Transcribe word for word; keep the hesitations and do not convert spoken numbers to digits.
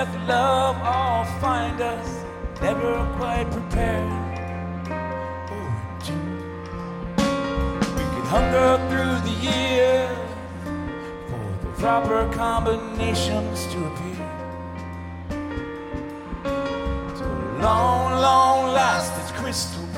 death, love all find us never quite prepared. Oh, June. We can hunger through the year for the proper combinations to appear. So long, long last, it's crystal